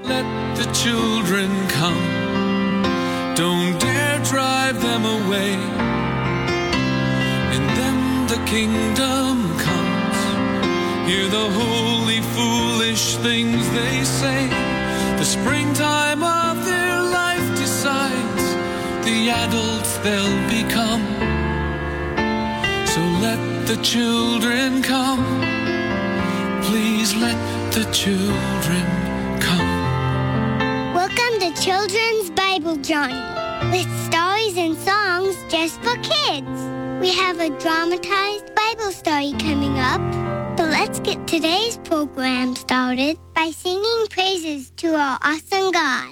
Let the children come. Don't dare drive them away. And then the kingdom comes. Hear the holy, foolish things they say. The springtime of their life decides the adults they'll become. So let the children come. Please let the children come. Welcome to Children's Bible Journey, with stories and songs just for kids. We have a dramatized Bible story coming up, but let's get today's program started by singing praises to our awesome God.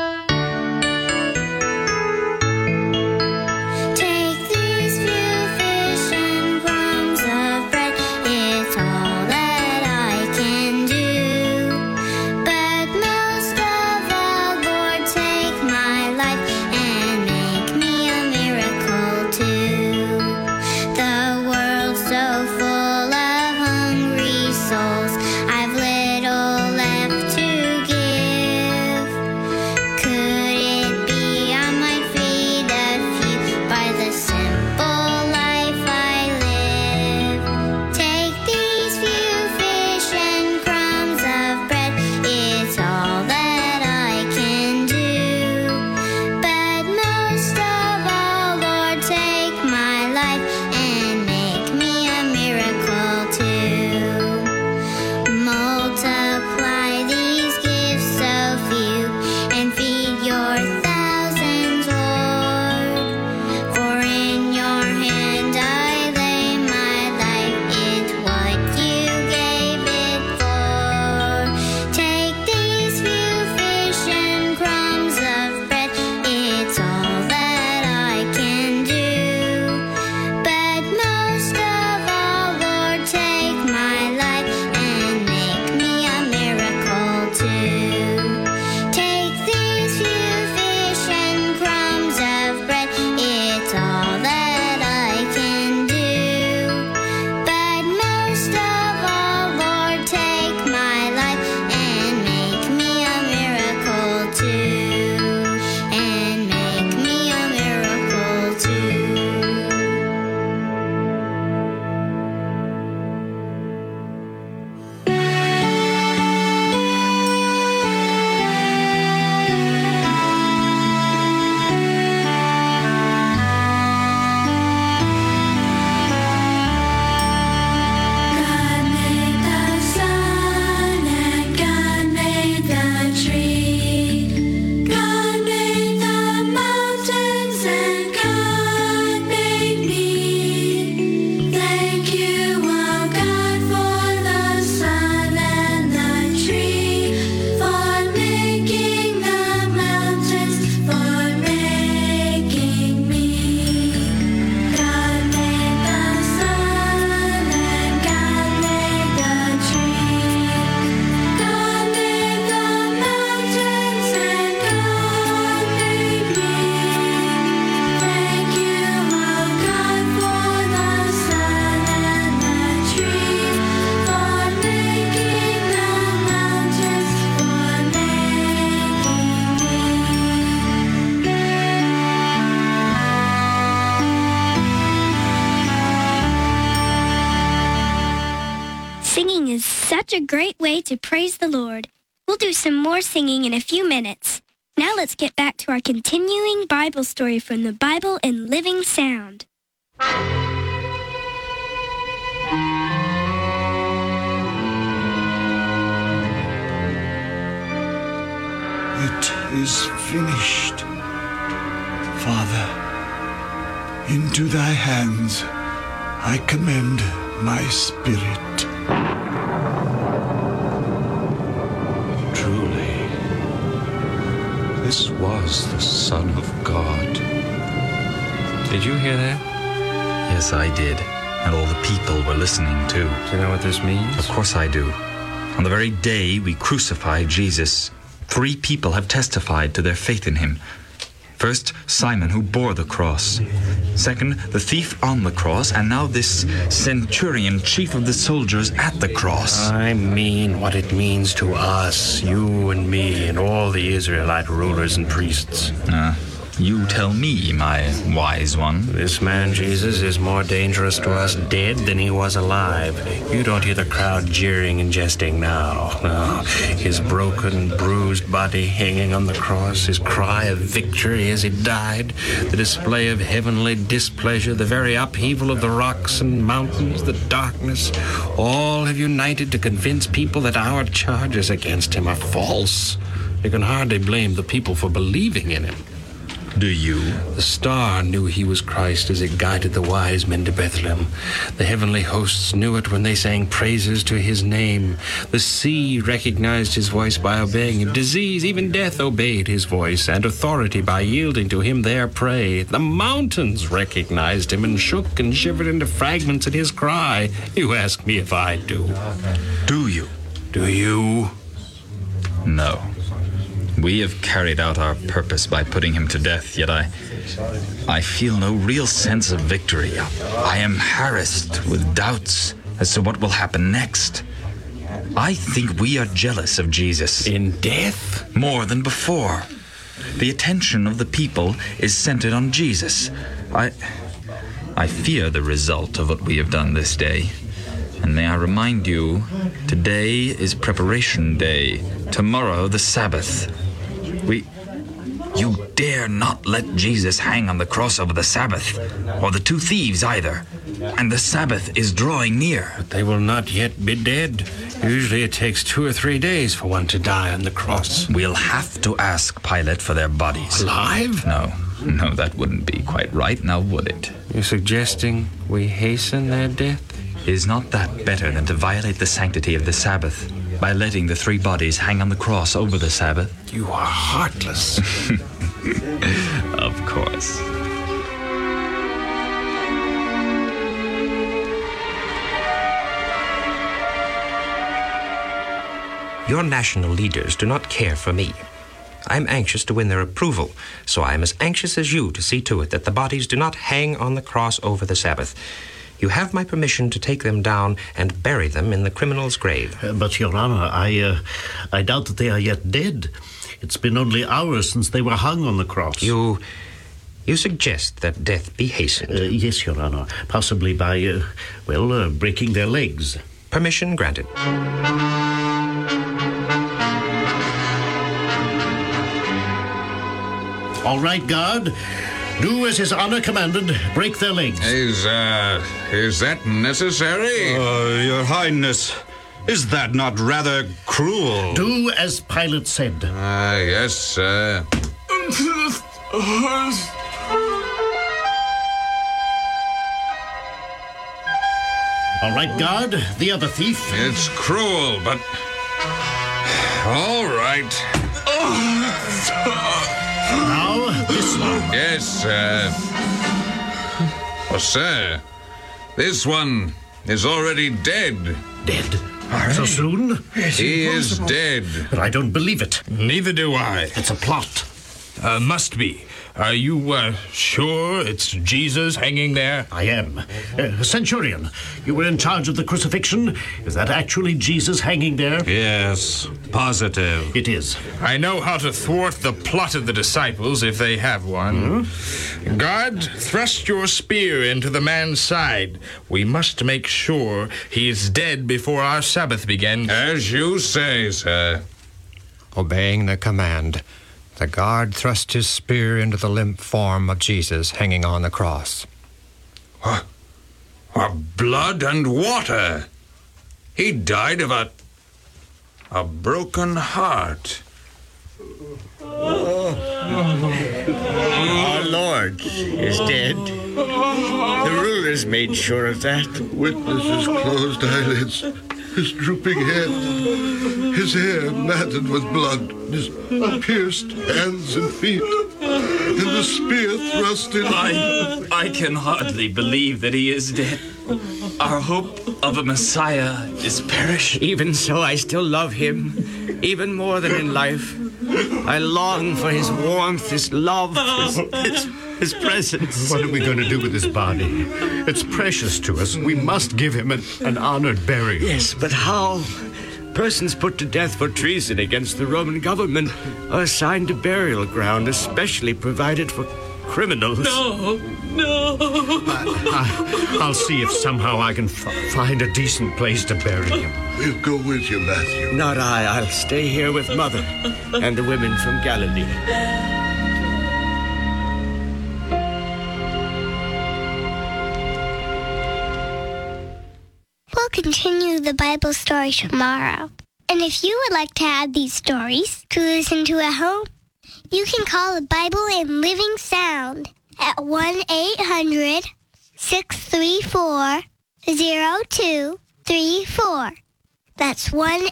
Singing is such a great way to praise the Lord. We'll do some more singing in a few minutes. Now let's get back to our continuing Bible story from the Bible in Living Sound. It is finished. Father, into thy hands I commend my spirit. Truly, this was the Son of God. Did you hear that? Yes, I did. And all the people were listening too. Do you know what this means? Of course I do. On the very day we crucified Jesus, 3 people have testified to their faith in him. First, Simon, who bore the cross. Second, the thief on the cross. And now this centurion, chief of the soldiers, at the cross. I mean what it means to us, you and me, and all the Israelite rulers and priests. You tell me, my wise one. This man, Jesus, is more dangerous to us dead than he was alive. You don't hear the crowd jeering and jesting now. No. His broken, bruised body hanging on the cross, his cry of victory as he died, the display of heavenly displeasure, the very upheaval of the rocks and mountains, the darkness, all have united to convince people that our charges against him are false. You can hardly blame the people for believing in him. Do you? The star knew he was Christ as it guided the wise men to Bethlehem. The heavenly hosts knew it when they sang praises to his name. The sea recognized his voice by obeying him. Disease, even death, obeyed his voice, and authority by yielding to him their prey. The mountains recognized him and shook and shivered into fragments at his cry. You ask me if I do. Do you? Do you? No. We have carried out our purpose by putting him to death, yet I feel no real sense of victory. I am harassed with doubts as to what will happen next. I think we are jealous of Jesus. In death? More than before. The attention of the people is centered on Jesus. I fear the result of what we have done this day. And may I remind you, today is preparation day. Tomorrow, the Sabbath. You dare not let Jesus hang on the cross over the Sabbath, or the two thieves either. And the Sabbath is drawing near. But they will not yet be dead. Usually it takes 2 or 3 days for one to die on the cross. We'll have to ask Pilate for their bodies. Alive? No, that wouldn't be quite right, now would it? You're suggesting we hasten their death? Is not that better than to violate the sanctity of the Sabbath by letting the 3 bodies hang on the cross over the Sabbath? You are heartless. Of course. Your national leaders do not care for me. I'm anxious to win their approval, so I'm as anxious as you to see to it that the bodies do not hang on the cross over the Sabbath. You have my permission to take them down and bury them in the criminal's grave. But, Your Honor, I doubt that they are yet dead. It's been only hours since they were hung on the cross. You suggest that death be hastened? Yes, Your Honor. Possibly by, breaking their legs. Permission granted. All right, guard. Do as His Honor commanded. Break their legs. Is that necessary? Your Highness, is that not rather cruel? Do as Pilate said. Yes, sir. All right, guard. The other thief. It's cruel, but... All right. Now, this one. Yes, sir. Oh, sir, this one is already dead. Dead? So soon? He is dead. But I don't believe it. Neither do I. It's a plot. Must be. Are you sure it's Jesus hanging there? I am. Centurion, you were in charge of the crucifixion. Is that actually Jesus hanging there? Yes, positive. It is. I know how to thwart the plot of the disciples if they have one. Guard, thrust your spear into the man's side. We must make sure he is dead before our Sabbath begins. As you say, sir. Obeying the command, the guard thrust his spear into the limp form of Jesus hanging on the cross. Blood and water. He died of a broken heart. Our Lord is dead. The rulers made sure of that. Witnesses' closed eyelids, his drooping head, his hair matted with blood, his pierced hands and feet, and the spear thrust in. I can hardly believe that he is dead. Our hope of a Messiah is perished. Even so, I still love him. Even more than in life, I long for his warmth, his love, his presence. What are we going to do with his body? It's precious to us. We must give him an honored burial. Yes, but how? Persons put to death for treason against the Roman government are assigned a burial ground especially provided for criminals. No. I'll see if somehow I can find a decent place to bury him. We'll go with you, Matthew. Not I. I'll stay here with Mother and the women from Galilee. We'll continue the Bible story tomorrow. And if you would like to add these stories to listen to at home, you can call the Bible in Living Sound at 1-800-634-0234. That's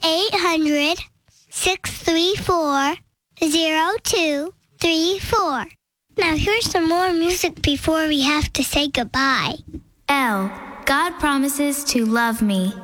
1-800-634-0234. Now here's some more music before we have to say goodbye. L. God promises to love me.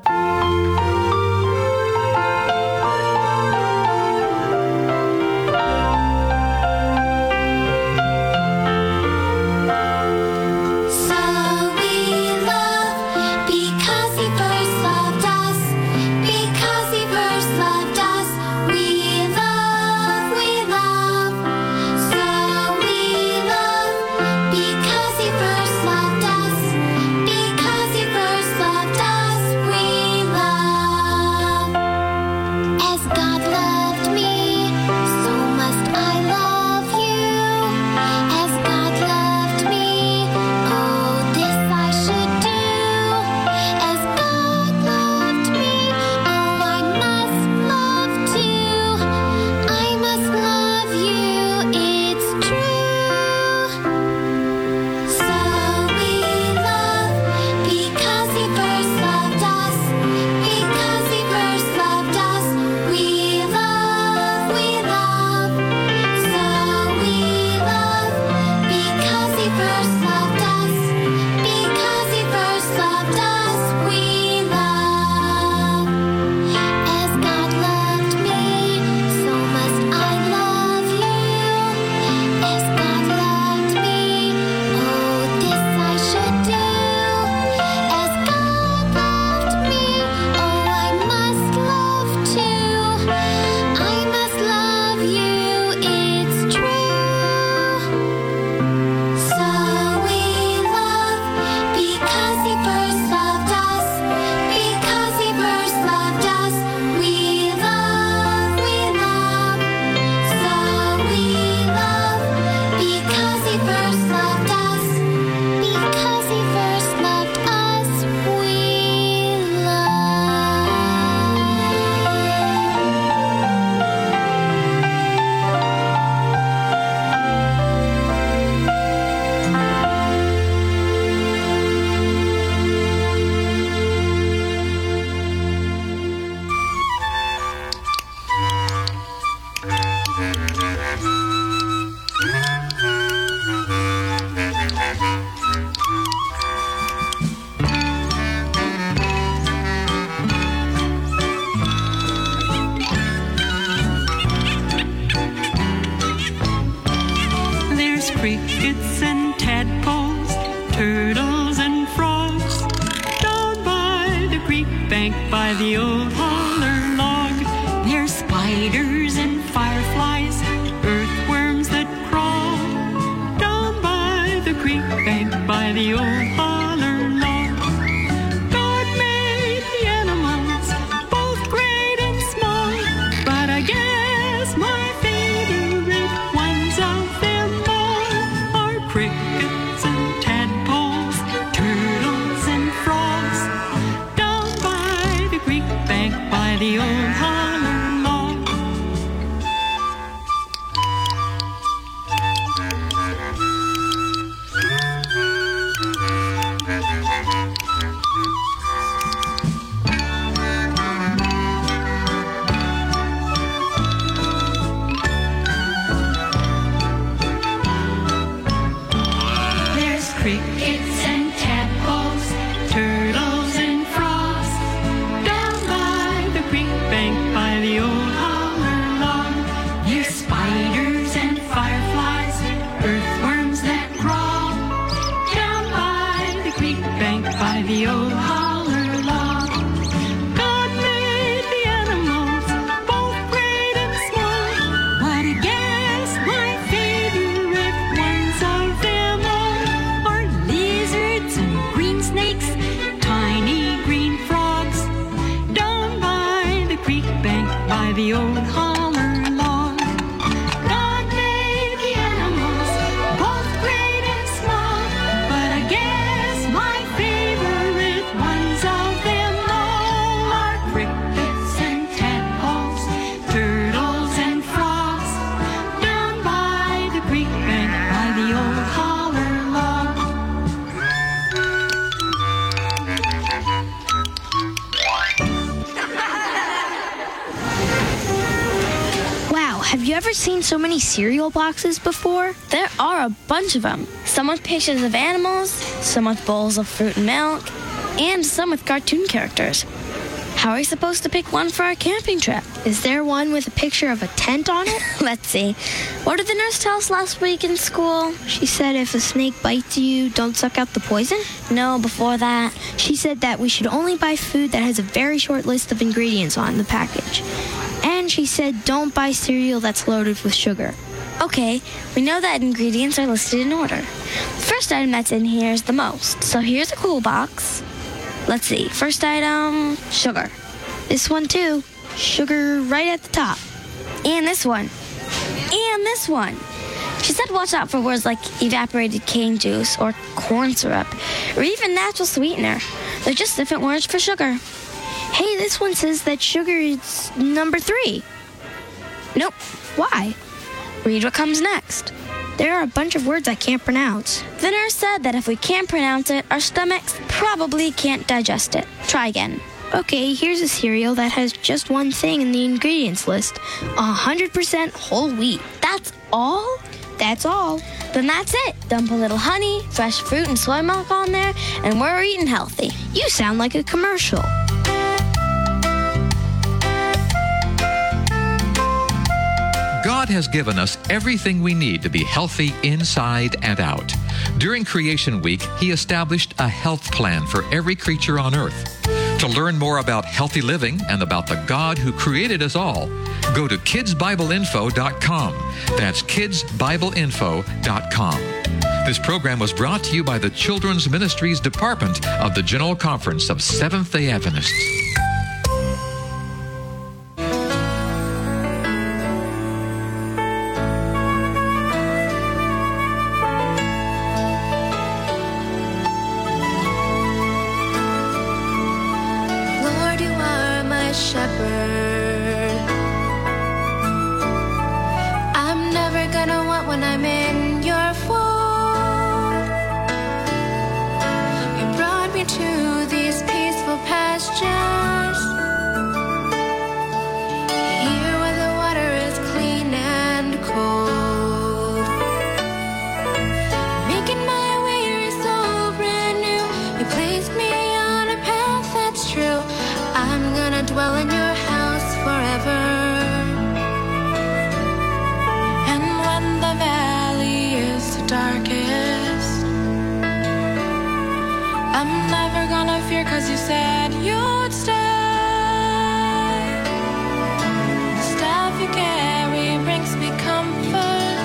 crickets and tadpoles, turtles and frogs, down by the creek bank by the old holler log. There's spiders and fireflies, earthworms that crawl, down by the creek bank by the old holler log. God made the animals, both great and small, but I guess my favorite ones of them all are crickets and tadpoles, turtles and frogs, down by the creek bank by the old holler log. have you ever seen so many cereal boxes before? There are a bunch of them. Some with pictures of animals, some with bowls of fruit and milk, and some with cartoon characters. How are we supposed to pick one for our camping trip? Is there one with a picture of a tent on it? Let's see. What did the nurse tell us last week in school? She said if a snake bites you, don't suck out the poison? No, before that. She said that we should only buy food that has a very short list of ingredients on the package. And she said don't buy cereal that's loaded with sugar. Okay, we know that ingredients are listed in order. The first item that's in here is the most. So here's a cool box. Let's see. First item, sugar. This one too. Sugar right at the top. And this one. And this one. She said watch out for words like evaporated cane juice or corn syrup or even natural sweetener. They're just different words for sugar. Hey, this one says that sugar is number 3. Nope. Why? Read what comes next. There are a bunch of words I can't pronounce. The nurse said that if we can't pronounce it, our stomachs probably can't digest it. Try again. Okay, here's a cereal that has just one thing in the ingredients list. 100% whole wheat. That's all? That's all. Then that's it. Dump a little honey, fresh fruit, and soy milk on there, and we're eating healthy. You sound like a commercial. God has given us everything we need to be healthy inside and out. During Creation Week, He established a health plan for every creature on earth. To learn more about healthy living and about the God who created us all, go to kidsbibleinfo.com. That's kidsbibleinfo.com. This program was brought to you by the Children's Ministries Department of the General Conference of Seventh-day Adventists. Shepherd, I'm never gonna want when I'm in your fold. You brought me to these peaceful pastures, here where the water is clean and cold, making my weary soul brand new. You placed me on a path that's true. I'm gonna dwell in your house forever. And when the valley is the darkest, I'm never gonna fear, 'cause you said you'd stay. The staff you carry brings me comfort,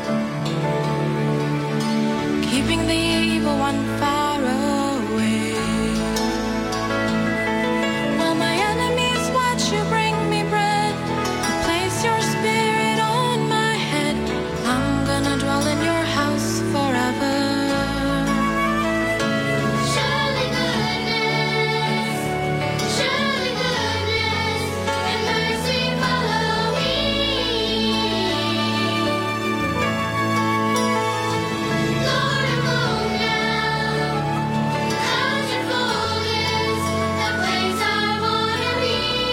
keeping the evil one far away. You bring me bread, you place your spirit on my head. I'm gonna dwell in your house forever. Surely goodness and mercy follow me. Lord, I'm home now. How's your fullness, the place I wanna be.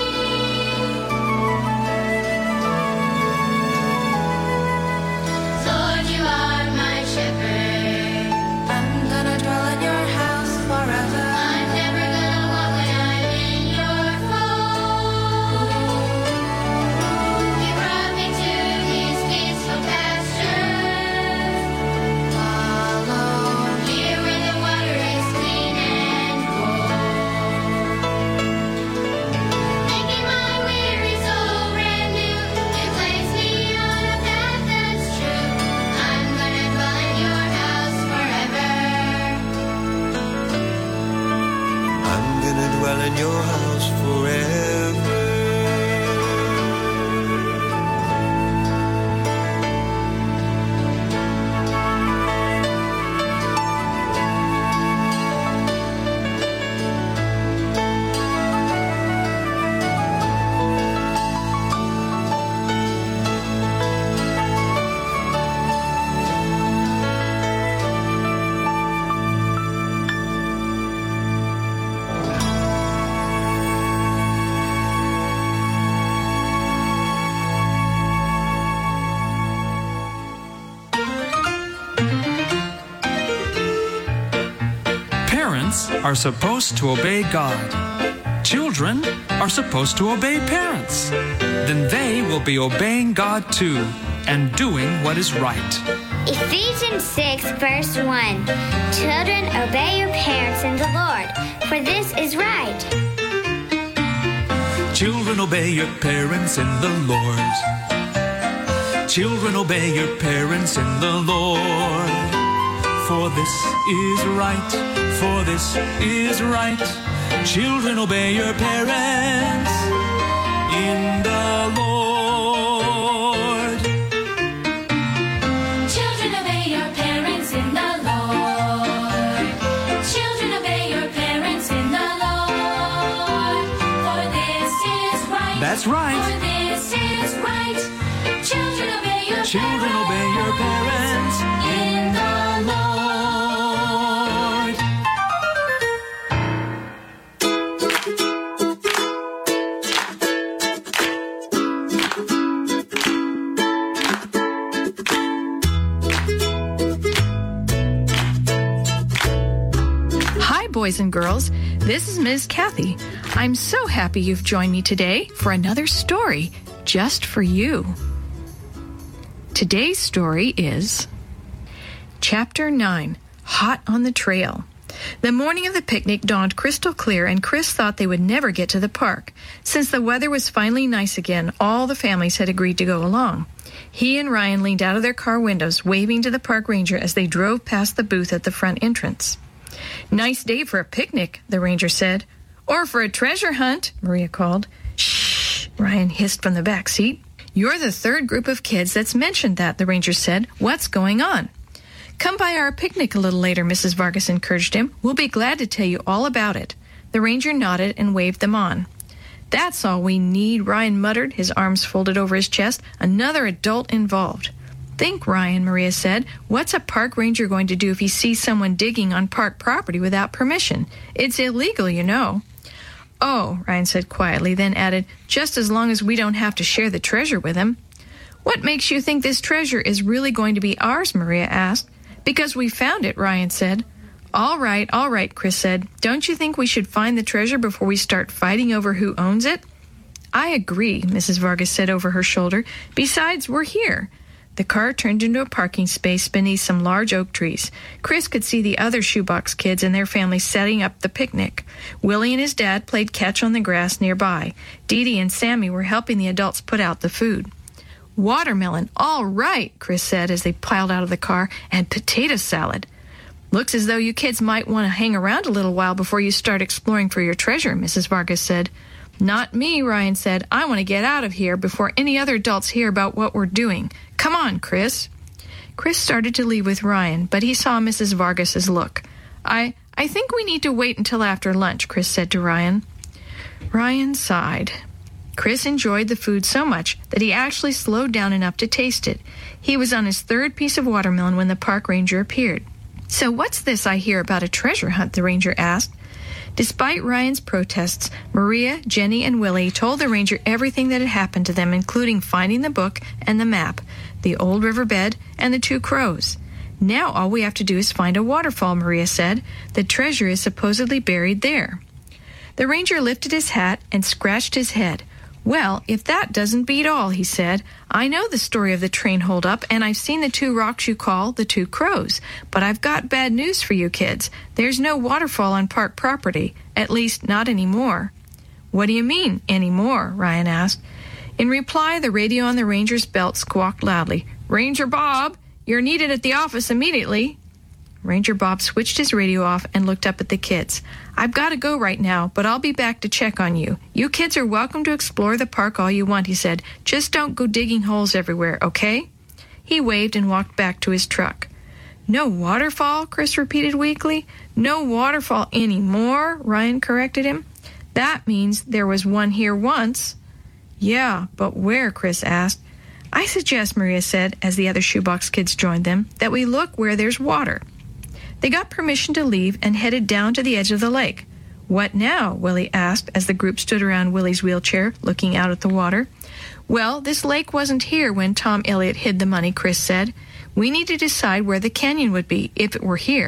Lord, you are my shepherd. I'm gonna dwell in your house forever. I'm never gonna walk when I'm in your fold. You brought me to these peaceful pastures. Follow here where the water is clean and cold, making my weary soul brand new. You place me on a path that's true. I'm gonna dwell in your house forever. I'm gonna dwell in your house forever. Parents are supposed to obey God. Children are supposed to obey parents. Then they will be obeying God too and doing what is right. Ephesians 6, verse 1. Children, obey your parents in the Lord, for this is right. Children, obey your parents in the Lord. Children, obey your parents in the Lord. For this is right, for this is right. Children, obey your parents in the Lord. Children, obey your parents in the Lord. Children, obey your parents in the Lord. For this is right. That's right. For this is right. Children, obey your Children, obey your parents in the Lord. Hi, boys and girls. This is Ms. Kathy. I'm so happy you've joined me today for another story just for you. Today's story is Chapter 9, Hot on the Trail. The morning of the picnic dawned crystal clear, and Chris thought they would never get to the park. Since the weather was finally nice again, all the families had agreed to go along. He and Ryan leaned out of their car windows, waving to the park ranger as they drove past the booth at the front entrance. "Nice day for a picnic," the ranger said. "Or for a treasure hunt," Maria called. "Shh," Ryan hissed from the back seat. "You're the third group of kids that's mentioned that," the ranger said. "What's going on?" "Come by our picnic a little later," Mrs. Vargas encouraged him. "We'll be glad to tell you all about it." The ranger nodded and waved them on. "That's all we need," Ryan muttered, his arms folded over his chest. "Another adult involved." "Think, Ryan," Maria said. "What's a park ranger going to do if he sees someone digging on park property without permission? It's illegal, you know." "Oh," Ryan said quietly, then added, "just as long as we don't have to share the treasure with him." "What makes you think this treasure is really going to be ours?" Maria asked. "Because we found it," Ryan said. All right, Chris said. "Don't you think we should find the treasure before we start fighting over who owns it?" "I agree," Mrs. Vargas said over her shoulder. "Besides, we're here." The car turned into a parking space beneath some large oak trees. Chris could see the other shoebox kids and their families setting up the picnic. Willie and his dad played catch on the grass nearby. Dee Dee and Sammy were helping the adults put out the food. "Watermelon, all right," Chris said as they piled out of the car, "and potato salad." "Looks as though you kids might want to hang around a little while before you start exploring for your treasure," Mrs. Vargas said. "Not me," Ryan said. "I want to get out of here before any other adults hear about what we're doing. Come on, Chris." Chris started to leave with Ryan, but he saw Mrs. Vargas's look. I think we need to wait until after lunch," Chris said to Ryan. Ryan sighed. Chris enjoyed the food so much that he actually slowed down enough to taste it. He was on his third piece of watermelon when the park ranger appeared. "So what's this I hear about a treasure hunt?" the ranger asked. Despite Ryan's protests, Maria, Jenny, and Willie told the ranger everything that had happened to them, including finding the book and the map, the old riverbed, and the 2 crows. "Now all we have to do is find a waterfall," Maria said. "The treasure is supposedly buried there." The ranger lifted his hat and scratched his head. "Well, if that doesn't beat all," he said. "I know the story of the train holdup, and I've seen the 2 rocks you call the 2 crows. But I've got bad news for you kids. There's no waterfall on park property, at least not anymore." "What do you mean, anymore?" Ryan asked. In reply, the radio on the ranger's belt squawked loudly. "Ranger Bob, you're needed at the office immediately." Ranger Bob switched his radio off and looked up at the kids. "I've got to go right now, but I'll be back to check on you. You kids are welcome to explore the park all you want," he said. "Just don't go digging holes everywhere, okay?" He waved and walked back to his truck. "No waterfall?" Chris repeated weakly. "No waterfall anymore," Ryan corrected him. "That means there was one here once." "Yeah, but where?" Chris asked. "I suggest," Maria said, as the other shoebox kids joined them, "that we look where there's water." They got permission to leave and headed down to the edge of the lake. "What now?" Willie asked as the group stood around Willie's wheelchair, looking out at the water. "Well, this lake wasn't here when Tom Elliott hid the money," Chris said. "We need to decide where the canyon would be if it were here."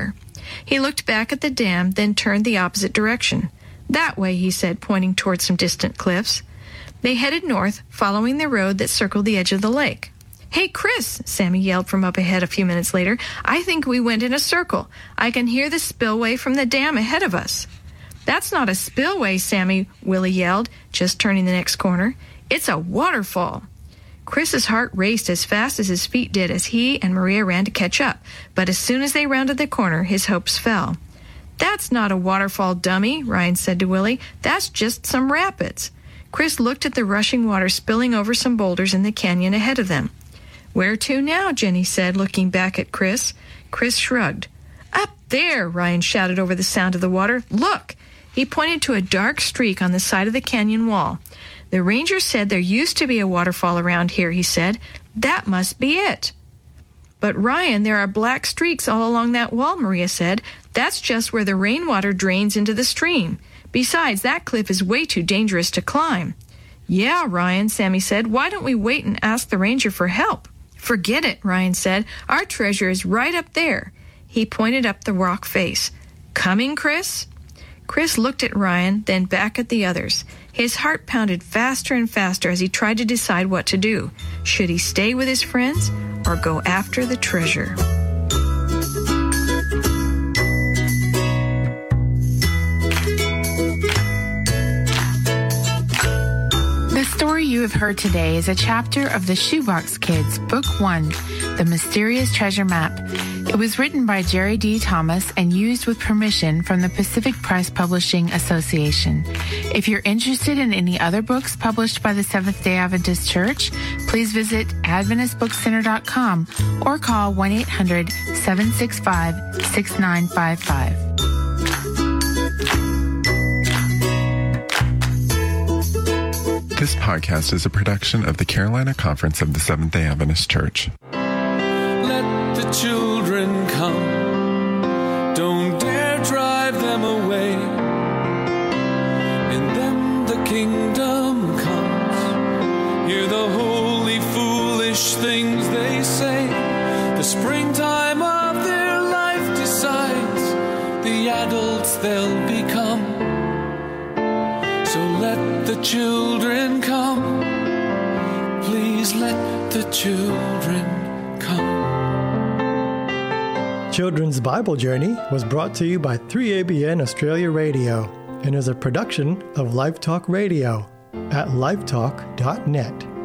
He looked back at the dam, then turned the opposite direction. "That way," he said, pointing toward some distant cliffs. They headed north, following the road that circled the edge of the lake. "Hey, Chris," Sammy yelled from up ahead a few minutes later. "I think we went in a circle. I can hear the spillway from the dam ahead of us." "That's not a spillway, Sammy," Willie yelled, just turning the next corner. "It's a waterfall." Chris's heart raced as fast as his feet did as he and Maria ran to catch up, but as soon as they rounded the corner, his hopes fell. "That's not a waterfall, dummy," Ryan said to Willie. "That's just some rapids." Chris looked at the rushing water spilling over some boulders in the canyon ahead of them. "Where to now?" Jenny said, looking back at Chris. Chris shrugged. "Up there," Ryan shouted over the sound of the water. "Look!" He pointed to a dark streak on the side of the canyon wall. "The ranger said there used to be a waterfall around here," he said. "That must be it." "But Ryan, there are black streaks all along that wall," Maria said. "That's just where the rainwater drains into the stream. Besides, that cliff is way too dangerous to climb." "Yeah, Ryan," Sammy said. "Why don't we wait and ask the ranger for help?" "Forget it," Ryan said. "Our treasure is right up there." He pointed up the rock face. "Coming, Chris?" Chris looked at Ryan, then back at the others. His heart pounded faster and faster as he tried to decide what to do. Should he stay with his friends or go after the treasure? The story you have heard today is a chapter of the Shoebox Kids, Book 1, The Mysterious Treasure Map. It was written by Jerry D. Thomas and used with permission from the Pacific Press Publishing Association. If you're interested in any other books published by the Seventh-day Adventist Church, please visit AdventistBookCenter.com or call 1-800-765-6955. This podcast is a production of the Carolina Conference of the Seventh-day Adventist Church. Let the children come. Don't dare drive them away. In them the kingdom comes. Hear the holy, foolish things they say. The springtime of their life decides the adults they'll become. So let the children come. Please let the children come. Children's Bible Journey was brought to you by 3ABN Australia Radio and is a production of Live Talk Radio at livetalk.net.